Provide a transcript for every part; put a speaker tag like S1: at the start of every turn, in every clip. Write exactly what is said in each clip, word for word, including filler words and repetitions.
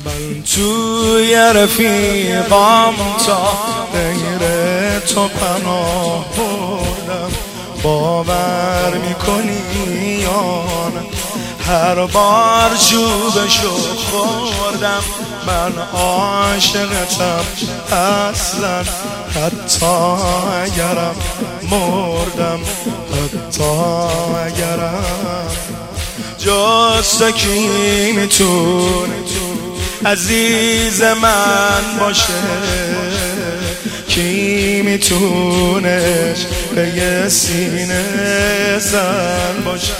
S1: من توی رفیقام تا غیر تو پناه بردم. باور میکنی یا نه هر بار چوبشو خوردم. من عاشقتم اصلا، حتی اگرم مردم، حتی اگرم. جز تو کی میتونه عزیز من باشه؟ کی میتونه به یه سینه زن باشه؟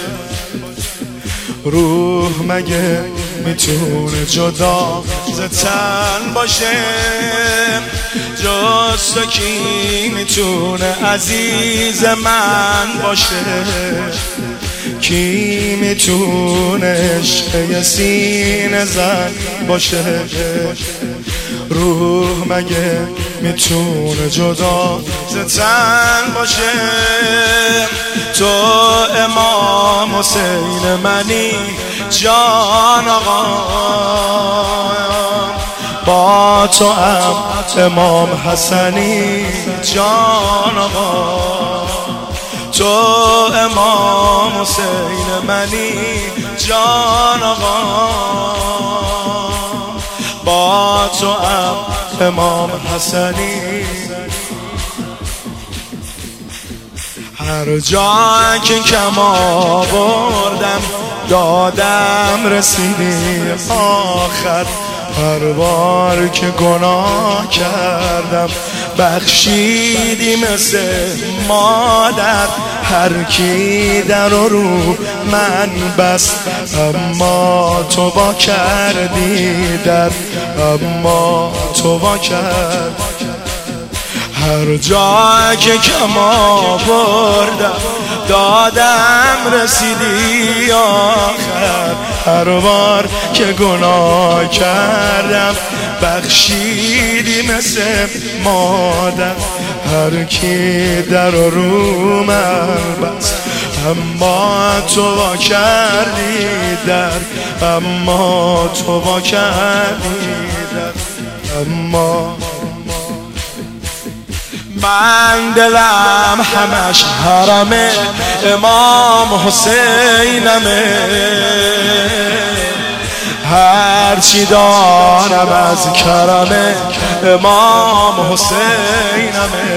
S1: روح مگه میتونه جدا ز تن باشه؟ جز تو کی میتونه عزیز من باشه؟ کی میتونه عشق یه سینه زن باشه؟ روح مگه میتونه جدا ز تن باشه؟ تو امام حسین منی جان آقا، با تو هم امام حسنی جان آقا. تو امام حسین منی جان آقا، با تو هم امام حسنی. هر جا که کم آوردم دادم رسیدی آخر. هر بار که گناه کردم بخشیدی مثل مادر. هر کی در رو من بست اما تو با کردی در، اما تو با کرد. هر جا که کم آوردم دادم رسیدی آخر. هر بار که گناه کردم بخشیدی مثل مادر. هر کی در رو من بست اما تو با کردی در، اما تو با کردی در. اما من دلم همش حرم امام حسینمه. هرچی دارم از کرم امام حسینمه.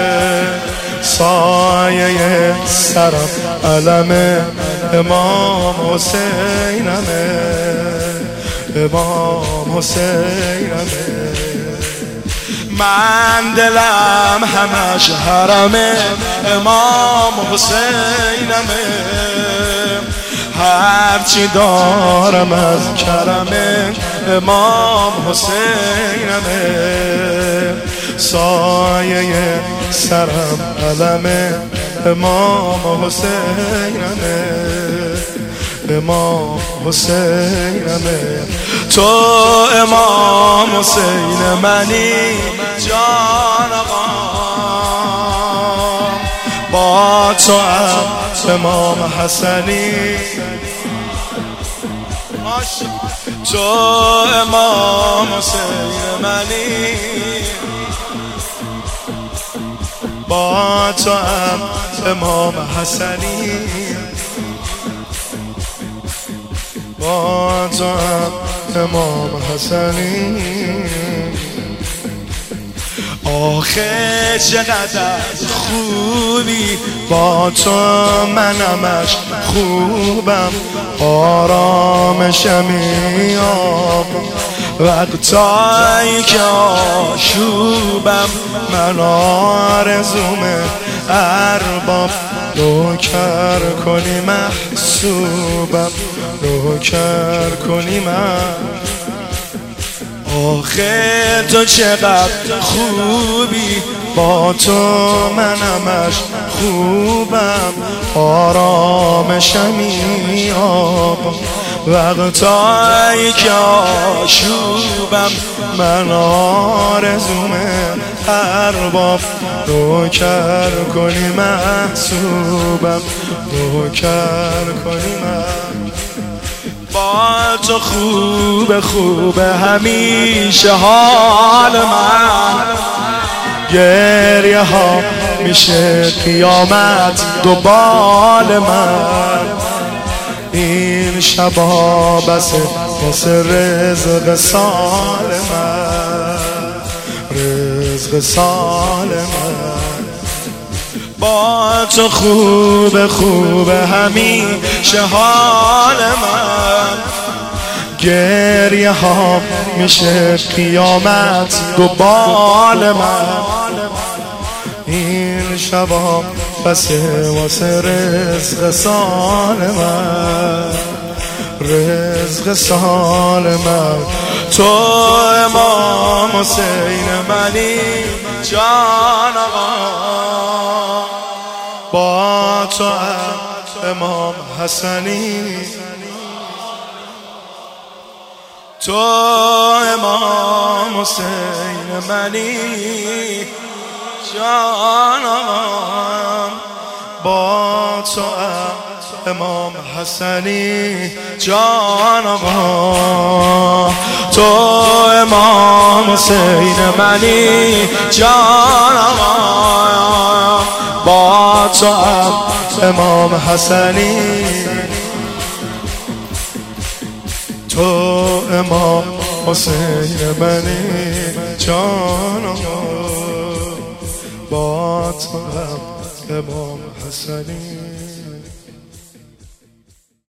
S1: سایه سرم علم امام حسینمه، امام حسینمه. من دلم همش حرم امام حسینمه. هرچی دارم از کرم امام حسینمه. سایه سرم علم امام حسینمه، امام حسینمه. تو امام حسین منی جان آقا، با تو هم امام حسنی. تو امام حسین منی، با تو هم امام حسنی. با تو هم امام حسنی. آخه چقدر خوبی با تو منمش خوبم. آرامشم میام وقتایی که آشوبم. من آرزومه ارباب نوکر کنی محسوبم، نوکر کنی من. آخه تو چقدر خوبی با تو منمش خوبم. آرامشم میام وقتایی که آشوبم. من آرزومه ارباب نوکر کنی محسوبم، نوکر کنی من. با تو خوب خوب همیشه حال من، گریه ها میشه قیامت دنبال من. این شبا بس بس رزق سال من، رزق سال من. با تو خوب خوب همیشه حال من، گریه ها میشه قیامت دنبال من. این شبا بس واسه رزق سال من، رزق سال من. تو امام حسین منی جان آقا، با تو امام حسنی، تو امام حسین منی جانم، با تو امام حسنی جانم. تو امام حسین منی جانم، با تو امام حسنی، تو امام حسین منی جانم، با تو امام حسنی.